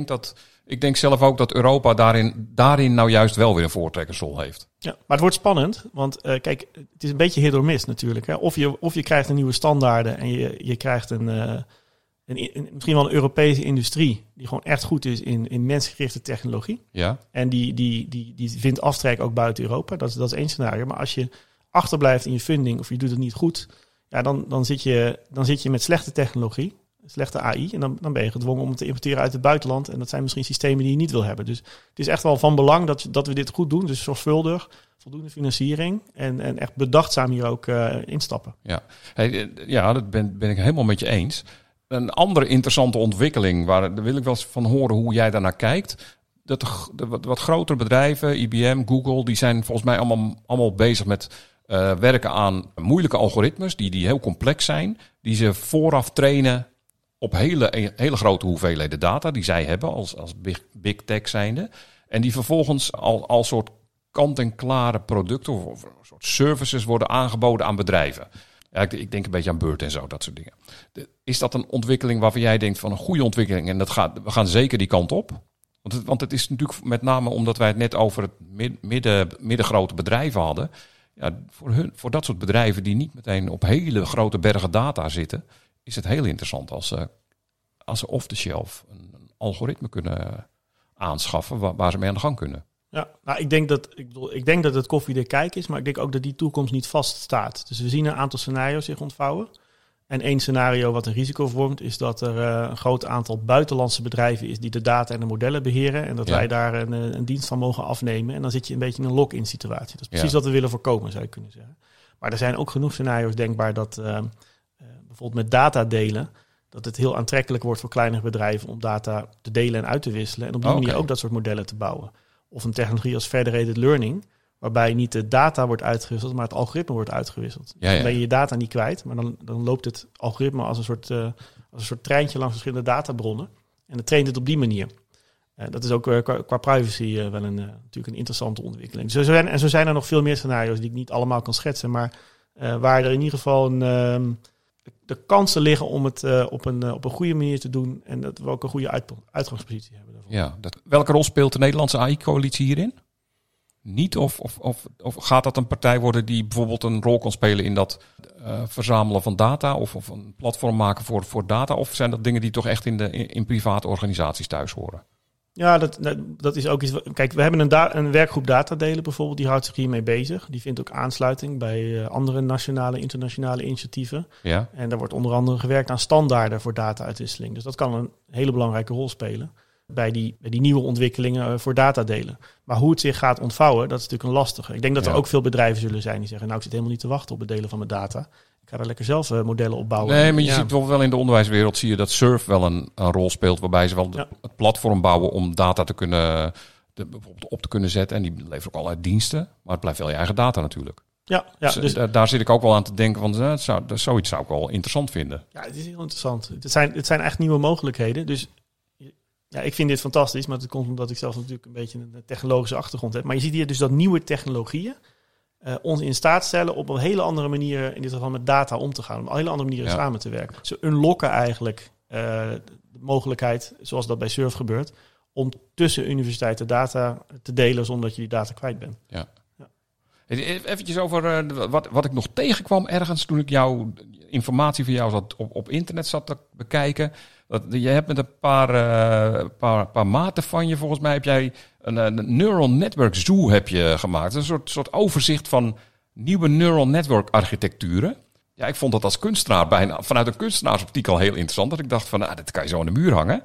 ik denk zelf ook dat Europa daarin nou juist wel weer een voortrekkersrol heeft. Ja, maar het wordt spannend. Want kijk, het is een beetje hit or miss natuurlijk. Hè. Of je krijgt een nieuwe standaarden en je krijgt misschien wel een Europese industrie die gewoon echt goed is in mensgerichte technologie. Ja. En die vindt aftrek ook buiten Europa. Dat is één scenario. Maar als je achterblijft in je funding of je doet het niet goed, ja, dan zit je met slechte technologie, slechte AI. En dan ben je gedwongen om het te importeren uit het buitenland. En dat zijn misschien systemen die je niet wil hebben. Dus het is echt wel van belang dat we dit goed doen. Dus zorgvuldig, voldoende financiering en echt bedachtzaam hier ook instappen. Ja, dat ben ik helemaal met je eens. Een andere interessante ontwikkeling, daar wil ik wel eens van horen hoe jij daarnaar kijkt. Dat de wat grotere bedrijven, IBM, Google, die zijn volgens mij allemaal bezig met werken aan moeilijke algoritmes die heel complex zijn. Die ze vooraf trainen op hele grote hoeveelheden data die zij hebben als big tech zijnde. En die vervolgens al soort kant-en-klare producten of soort services worden aangeboden aan bedrijven. Ja, ik denk een beetje aan Bird en zo, dat soort dingen. Is dat een ontwikkeling waarvan jij denkt van een goede ontwikkeling en we gaan zeker die kant op? Want het is natuurlijk met name omdat wij het net over het middengrote bedrijven hadden. Ja, voor dat soort bedrijven die niet meteen op hele grote bergen data zitten, is het heel interessant als ze off-the-shelf een algoritme kunnen aanschaffen waar ze mee aan de gang kunnen. Ja, nou, ik denk dat het koffiedik kijk is, maar ik denk ook dat die toekomst niet vaststaat. Dus we zien een aantal scenario's zich ontvouwen. En één scenario wat een risico vormt, is dat er een groot aantal buitenlandse bedrijven is die de data en de modellen beheren. En dat wij daar een dienst van mogen afnemen. En dan zit je een beetje in een lock-in situatie. Dat is precies wat we willen voorkomen, zou je kunnen zeggen. Maar er zijn ook genoeg scenario's denkbaar dat bijvoorbeeld met data delen, dat het heel aantrekkelijk wordt voor kleinere bedrijven om data te delen en uit te wisselen. En op die manier ook dat soort modellen te bouwen. Of een technologie als federated learning, waarbij niet de data wordt uitgewisseld, maar het algoritme wordt uitgewisseld. Ja. Dan ben je je data niet kwijt, maar dan loopt het algoritme als een soort treintje langs verschillende databronnen. En het traint het op die manier. Dat is ook qua privacy wel natuurlijk een interessante ontwikkeling. Zo zijn er nog veel meer scenario's die ik niet allemaal kan schetsen, maar waar er in ieder geval de kansen liggen om het op een goede manier te doen en dat we ook een goede uitgangspositie hebben daarvoor. Ja, welke rol speelt de Nederlandse AI-coalitie hierin? Niet? Of gaat dat een partij worden die bijvoorbeeld een rol kan spelen in dat verzamelen van data of een platform maken voor data? Of zijn dat dingen die toch echt in private organisaties thuis horen? Ja, dat is ook iets. Kijk, we hebben een werkgroep datadelen bijvoorbeeld, die houdt zich hiermee bezig. Die vindt ook aansluiting bij andere nationale, internationale initiatieven. Ja. En daar wordt onder andere gewerkt aan standaarden voor data-uitwisseling. Dus dat kan een hele belangrijke rol spelen bij die nieuwe ontwikkelingen voor datadelen. Maar hoe het zich gaat ontvouwen, dat is natuurlijk een lastige. Ik denk dat er ook veel bedrijven zullen zijn die zeggen, nou, ik zit helemaal niet te wachten op het delen van mijn data. Ik ga er lekker zelf modellen opbouwen. Nee, maar je ziet wel in de onderwijswereld zie je dat Surf wel een rol speelt, waarbij ze wel het platform bouwen om data te kunnen bijvoorbeeld op te kunnen zetten. En die leveren ook allerlei diensten, maar het blijft wel je eigen data natuurlijk. Ja, dus daar zit ik ook wel aan te denken van zoiets zou ik wel interessant vinden. Ja, het is heel interessant. Het zijn echt nieuwe mogelijkheden. Dus ja, ik vind dit fantastisch, maar dat komt omdat ik zelf natuurlijk een beetje een technologische achtergrond heb. Maar je ziet hier dus dat nieuwe technologieën ons in staat stellen op een hele andere manier, in dit geval met data om te gaan, op een hele andere manier samen te werken. Ze unlocken eigenlijk de mogelijkheid, zoals dat bij Surf gebeurt, om tussen universiteiten data te delen zonder dat je die data kwijt bent. Ja. Eventjes over wat ik nog tegenkwam ergens toen ik jouw informatie van jou op internet zat te bekijken. Je hebt met een paar maten van je, volgens mij heb jij een neural network zoo heb je gemaakt. Een soort overzicht van nieuwe neural network architecturen. Ja, ik vond dat als kunstenaar bijna vanuit een kunstenaarsoptiek al heel interessant. Dat ik dacht van, dit kan je zo aan de muur hangen.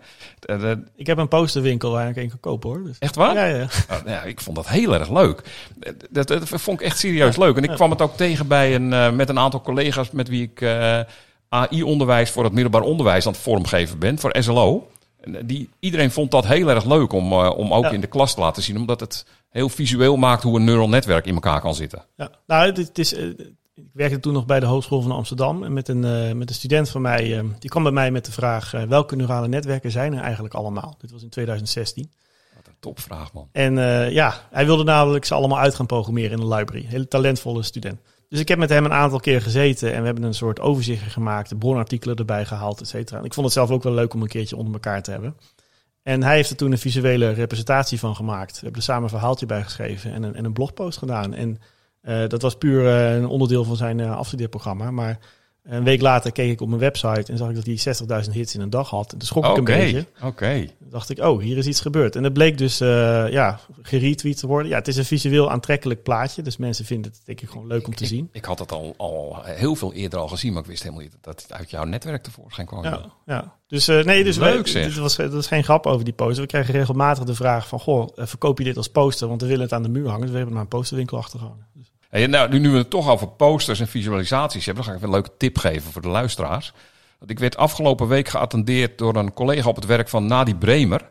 Ik heb een posterwinkel waar ik een kan kopen, hoor. Dus. Echt waar? Ja. Ja, ik vond dat heel erg leuk. Dat vond ik echt serieus leuk. En ik kwam het ook tegen bij met een aantal collega's met wie ik AI-onderwijs voor het middelbaar onderwijs aan het vormgeven ben, voor SLO. Iedereen vond dat heel erg leuk om ook in de klas te laten zien, omdat het heel visueel maakt hoe een neural netwerk in elkaar kan zitten. Ja, nou, het is... Ik werkte toen nog bij de Hogeschool van Amsterdam. En met een student van mij, die kwam bij mij met de vraag, welke neurale netwerken zijn er eigenlijk allemaal? Dit was in 2016. Wat een topvraag, man. En hij wilde namelijk ze allemaal uit gaan programmeren in een library. Hele talentvolle student. Dus ik heb met hem een aantal keer gezeten en we hebben een soort overzicht gemaakt, de bronartikelen erbij gehaald, et cetera. En ik vond het zelf ook wel leuk om een keertje onder elkaar te hebben. En hij heeft er toen een visuele representatie van gemaakt. We hebben er samen een verhaaltje bij geschreven en een blogpost gedaan. En dat was puur een onderdeel van zijn afstudeerprogramma. Maar een week later keek ik op mijn website en zag ik dat hij 60.000 hits in een dag had. En toen schrok ik een beetje. Oké. Toen dacht ik, hier is iets gebeurd. En dat bleek dus geretweet te worden. Ja, het is een visueel aantrekkelijk plaatje. Dus mensen vinden het denk ik gewoon leuk om te zien. Ik had het al heel veel eerder al gezien, maar ik wist helemaal niet dat het uit jouw netwerk tevoorschijn kwam. Ja. Dus leuk, zeg. Dat was geen grap over die poster. We krijgen regelmatig de vraag van, verkoop je dit als poster? Want we willen het aan de muur hangen. Dus we hebben er maar een posterwinkel achter gehangen. Dus. Hey, nou, nu we het toch over posters en visualisaties hebben, dan ga ik even een leuke tip geven voor de luisteraars. Want ik werd afgelopen week geattendeerd door een collega op het werk van Nadi Bremer.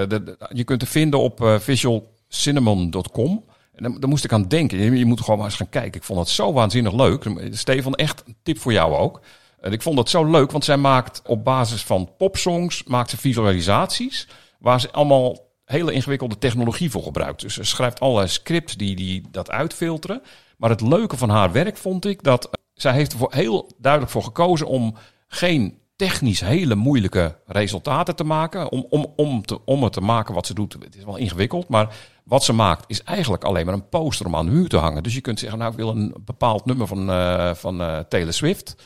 Je kunt het vinden op visualcinnamon.com. En daar moest ik aan denken. Je moet gewoon maar eens gaan kijken. Ik vond het zo waanzinnig leuk. Stefan, echt een tip voor jou ook. En ik vond dat zo leuk, want zij maakt op basis van popsongs maakt ze visualisaties waar ze allemaal hele ingewikkelde technologie voor gebruikt. Dus ze schrijft allerlei scripts die dat uitfilteren. Maar het leuke van haar werk vond ik dat zij heeft er heel duidelijk voor gekozen om geen technisch hele moeilijke resultaten te maken. Om het te maken wat ze doet. Het is wel ingewikkeld, maar wat ze maakt is eigenlijk alleen maar een poster om aan de muur te hangen. Dus je kunt zeggen, nou ik wil een bepaald nummer van Taylor Swift.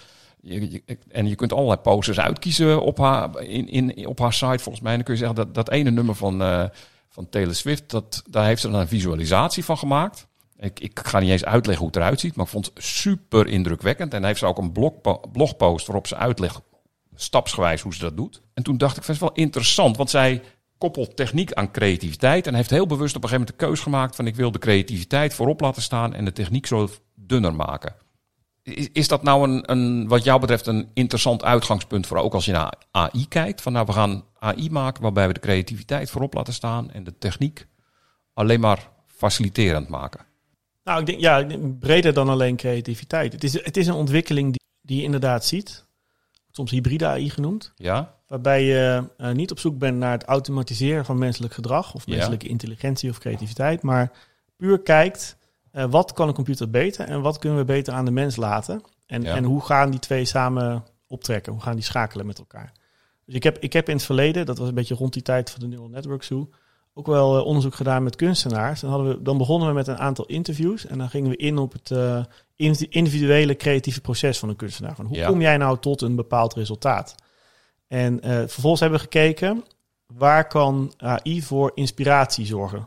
En je kunt allerlei posters uitkiezen op haar site volgens mij. En dan kun je zeggen dat ene nummer van Taylor Swift, daar heeft ze dan een visualisatie van gemaakt. Ik ga niet eens uitleggen hoe het eruit ziet, maar ik vond het super indrukwekkend. En dan heeft ze ook een blogpost waarop ze uitlegt stapsgewijs hoe ze dat doet. En toen dacht ik, dat is wel interessant, want zij koppelt techniek aan creativiteit en heeft heel bewust op een gegeven moment de keus gemaakt van ik wil de creativiteit voorop laten staan en de techniek zo dunner maken. Is dat nou wat jou betreft een interessant uitgangspunt voor ook als je naar AI kijkt? Van nou, we gaan AI maken waarbij we de creativiteit voorop laten staan en de techniek alleen maar faciliterend maken. Nou, ik denk breder dan alleen creativiteit. Het is een ontwikkeling die je inderdaad ziet. Soms hybride AI genoemd. Ja. Waarbij je niet op zoek bent naar het automatiseren van menselijk gedrag of menselijke intelligentie of creativiteit, maar puur kijkt wat kan een computer beter en wat kunnen we beter aan de mens laten. En hoe gaan die twee samen optrekken? Hoe gaan die schakelen met elkaar? Dus ik heb in het verleden, dat was een beetje rond die tijd van de Neural Network Zoo, ook wel onderzoek gedaan met kunstenaars. Dan begonnen we met een aantal interviews en dan gingen we in op het individuele creatieve proces van een kunstenaar. Van hoe kom jij nou tot een bepaald resultaat? En vervolgens hebben we gekeken, waar kan AI voor inspiratie zorgen?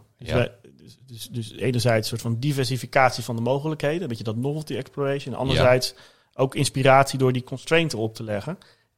Dus enerzijds een soort van diversificatie van de mogelijkheden, een beetje dat novelty exploration. En anderzijds ook inspiratie door die constraint erop te leggen.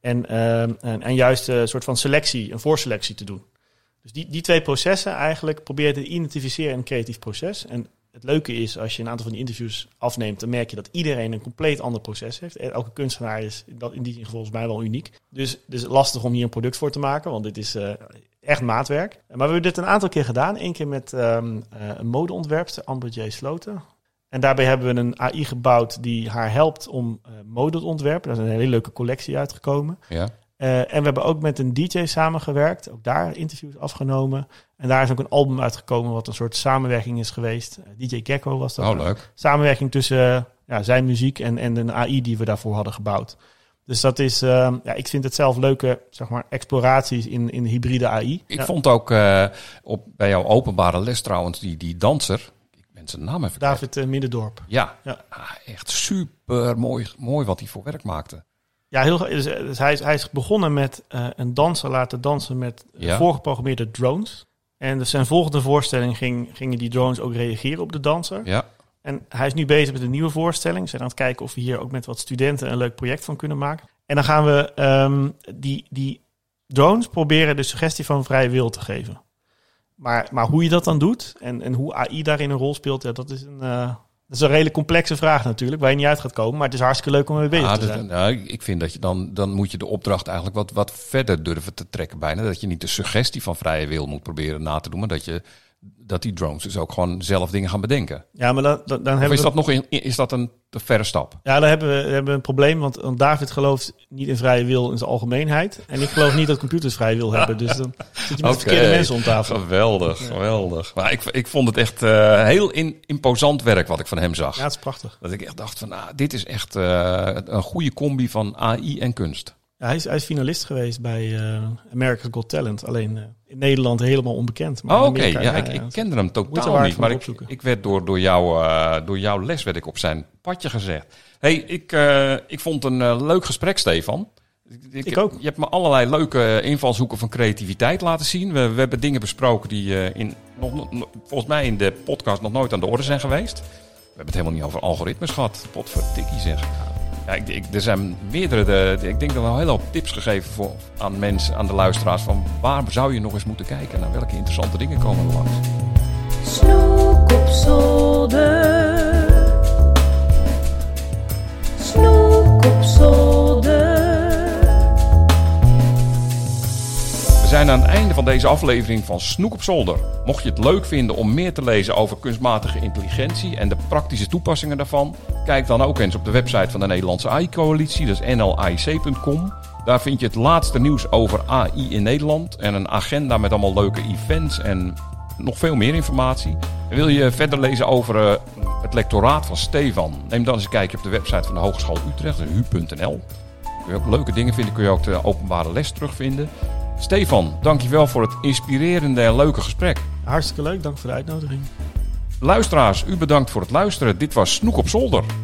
En juist een soort van selectie, een voorselectie te doen. Dus die twee processen eigenlijk probeer te identificeren in een creatief proces. En het leuke is, als je een aantal van die interviews afneemt, dan merk je dat iedereen een compleet ander proces heeft. Elke kunstenaar is in die zin volgens mij wel uniek. Dus lastig om hier een product voor te maken, want dit is echt maatwerk. Maar we hebben dit een aantal keer gedaan. Eén keer met een modeontwerpster, Amber J. Sloten. En daarbij hebben we een AI gebouwd die haar helpt om mode te ontwerpen. Daar is een hele leuke collectie uitgekomen. Ja. En we hebben ook met een DJ samengewerkt. Ook daar interviews afgenomen. En daar is ook een album uitgekomen wat een soort samenwerking is geweest. DJ Gecko was dat. Oh, leuk. Samenwerking tussen zijn muziek en een AI die we daarvoor hadden gebouwd. Dus dat is, ik vind het zelf leuke, zeg maar, exploraties in hybride AI. Ik vond ook bij jouw openbare les trouwens, die danser, ik ben zijn naam even David Middendorp. Ja. Echt super mooi wat hij voor werk maakte. Ja, heel, dus hij is begonnen met een danser laten dansen met voorgeprogrammeerde drones. En dus zijn volgende voorstelling gingen die drones ook reageren op de danser. Ja. En hij is nu bezig met een nieuwe voorstelling. We zijn aan het kijken of we hier ook met wat studenten een leuk project van kunnen maken. En dan gaan we die drones proberen de suggestie van vrije wil te geven. Maar hoe je dat dan doet en hoe AI daarin een rol speelt, dat is een redelijk complexe vraag natuurlijk, waar je niet uit gaat komen. Maar het is hartstikke leuk om mee bezig te zijn. Ik vind dat je dan moet je de opdracht eigenlijk wat verder durven te trekken bijna. Dat je niet de suggestie van vrije wil moet proberen na te doen, maar dat die drones dus ook gewoon zelf dingen gaan bedenken. Ja, maar dan hebben is dat een te verre stap? Ja, dan hebben we een probleem, want David gelooft niet in vrije wil in zijn algemeenheid. En ik geloof niet dat computers vrije wil hebben. Dus dan zit je met verkeerde mensen om tafel. Geweldig. Maar ik vond het echt heel imposant werk wat ik van hem zag. Ja, het is prachtig. Dat ik echt dacht van, dit is echt een goede combi van AI en kunst. Ja, hij is finalist geweest bij America's Got Talent. Alleen in Nederland helemaal onbekend. Oké. Ik kende hem totaal niet. Maar ik werd door jouw les werd ik op zijn padje gezegd. Hey, ik vond het een leuk gesprek, Stefan. Ik ook. Je hebt me allerlei leuke invalshoeken van creativiteit laten zien. We hebben dingen besproken die volgens mij in de podcast nog nooit aan de orde zijn geweest. We hebben het helemaal niet over algoritmes gehad. Potverdikkie zeg. Ja, er zijn meerdere. Ik denk dat we een hele hoop tips gegeven aan mensen, aan de luisteraars. Van waar zou je nog eens moeten kijken? Naar welke interessante dingen komen er langs? Snoek op zolder. Snoek op zolder. We zijn aan het einde van deze aflevering van Snoek op zolder. Mocht je het leuk vinden om meer te lezen over kunstmatige intelligentie en de praktische toepassingen daarvan, kijk dan ook eens op de website van de Nederlandse AI-coalitie, dat is nlaic.com. Daar vind je het laatste nieuws over AI in Nederland en een agenda met allemaal leuke events en nog veel meer informatie. En wil je verder lezen over het lectoraat van Stefan? Neem dan eens een kijkje op de website van de Hogeschool Utrecht, hu.nl. Kun je ook leuke dingen vinden, kun je ook de openbare les terugvinden. Stefan, dankjewel voor het inspirerende en leuke gesprek. Hartstikke leuk, dank voor de uitnodiging. Luisteraars, u bedankt voor het luisteren. Dit was Snoek op zolder.